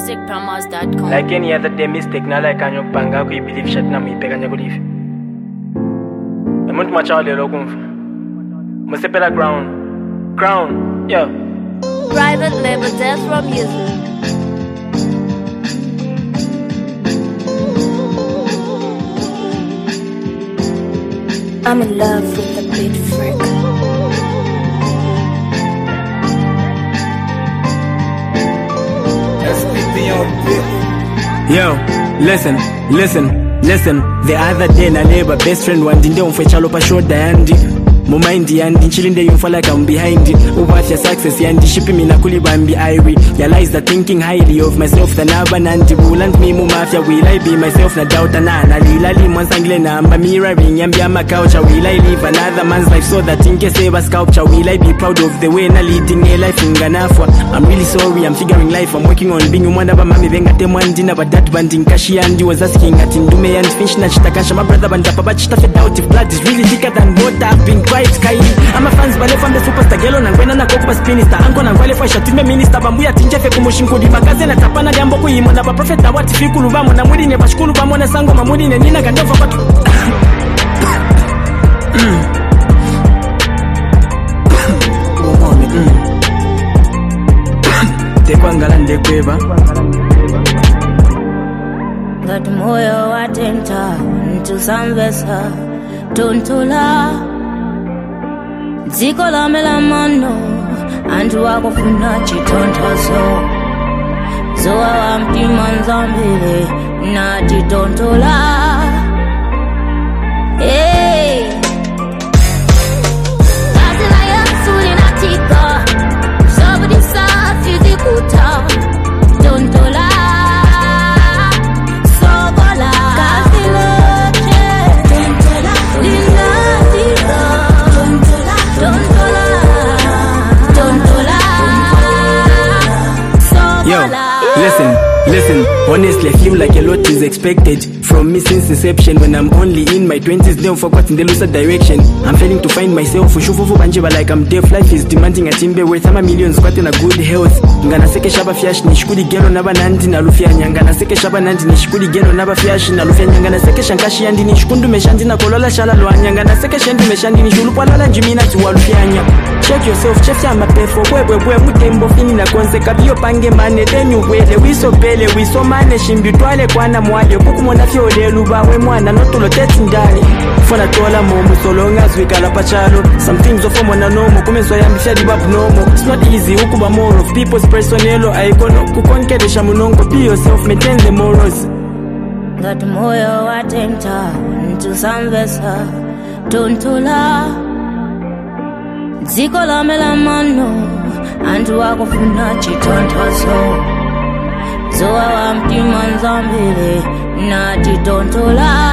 musicpromos.com. Like any other day mistake, na like anyo panga ku believe shit na muipeka nya kulive. Emuntu machale lo kumfa. Musepela crown, yo. Private label Death Row Music. I'm in love with the beat freak. Yo, listen. The other day na neighbor best friend wandinde umfechalo pa shoulder yandi. Mo mind yandi chilinde you feel like I'm behind it. Over your success yandi shipping me na kulibambi irie. Realize that thinking highly of myself than never nanti bulant me mu mafia will I be myself na doubt na lilali mwansangile na amba mirroring yambi ama couch will I live another man's life so that in case ever sculpture will I be proud of the way na leading a life inganafwa. I'm really sorry, I'm figuring life, I'm working on being umwanda ba mami venga temwandi na badat banding kashi yandi was asking at indume and fish na chitakasha my brother bandapa but chita fed out if blood is really thicker than water. I've been quite kaili. I'm a fans bale from the superstar gelo na ngwena na kokuba spinista anko na ngwale fa shatime minister bambuya tinjefe kumushingudi magaze na tapana jambo kuyimo na ba prophet na what fikulu bamo na mudi ne bashkulu bamo na sango mamudi ne nina kandofa batu. Tekwangala ndekweba Ngati moyo watenta ntusambesa tontula dziko lamela mano antu wakufuna chitonthozo zowa wa mtima nzambile nati tontula kazi la Yesu linatika sabudi safi zikuta tontula sobola kazi lote tontula linatika Yo, listen, honestly I feel like a lot is expected from me since inception. When I'm only in my 20s, never forgotten the looser direction. I'm failing to find myself, ushufufu banjeba like I'm deaf. Life is demanding a timbe worth ama millions kwate na good health. Ngana seke shaba fiash nishikudi gelo naba nandi na lufia nyangana seke shaba nandi nishikudi gelo naba fiash na lufia nyangana seke shankashi yandi nishikundu meshandi na kolola shala lwa nyangana seke shendi meshandi nishulupa lala njimina tuwa lufia nya. Check yourself, check ya mapefo bwe mutembo fini na konse kabiyo pange mane denyu wele wiso pele wiso mane shimbi twale kwana mwale kuku mwana fyole luba we mwana notulo teti ndani fona tola momu solonga zwikala pachalo some things of mwana nomo kumeso ya mfya dibabu nomo. It's not easy ukuba more of people's personnel aikono kukonkedesha munongo. Be yourself, maintain the morals. Ngati moyo watenta ntusambesa tontula dziko lamela mano antu wakufuna chitonthozo zowa wa mtima nzambile nati tontula